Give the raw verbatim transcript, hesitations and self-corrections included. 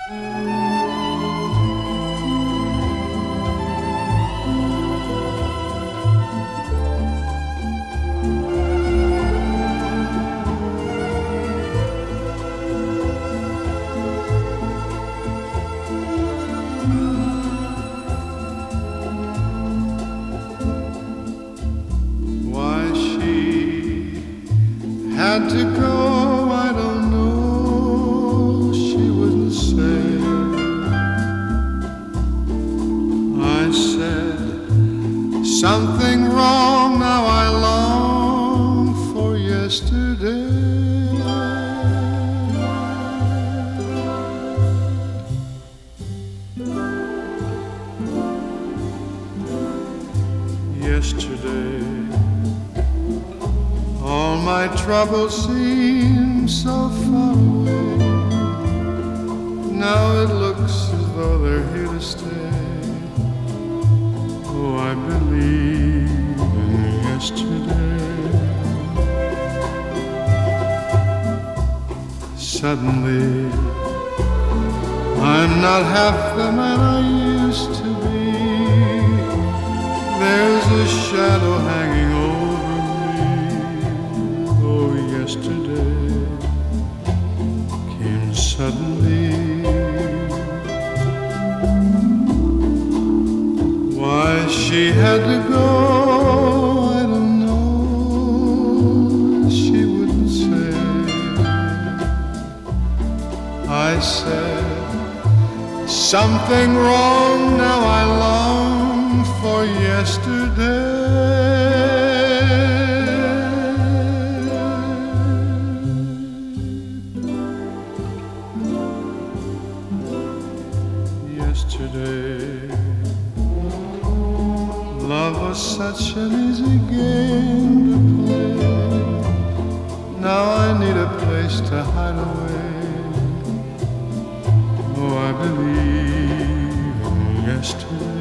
Had to go, I don't know, she wouldn't say. I said, something wrong, now I long for yesterday. Yesterday all my troubles seem so far away. Now it looks as though they're here to stay. Oh, I believe in yesterday. Suddenly, I'm not half the man I used to be. There's a shadow hanging over yesterday, came suddenly. Why she had to go, I don't know, she wouldn't say. I said, something wrong, now I long for yesterday. Yesterday, love was such an easy game to play. Now I need a place to hide away. Oh, I believe in yesterday.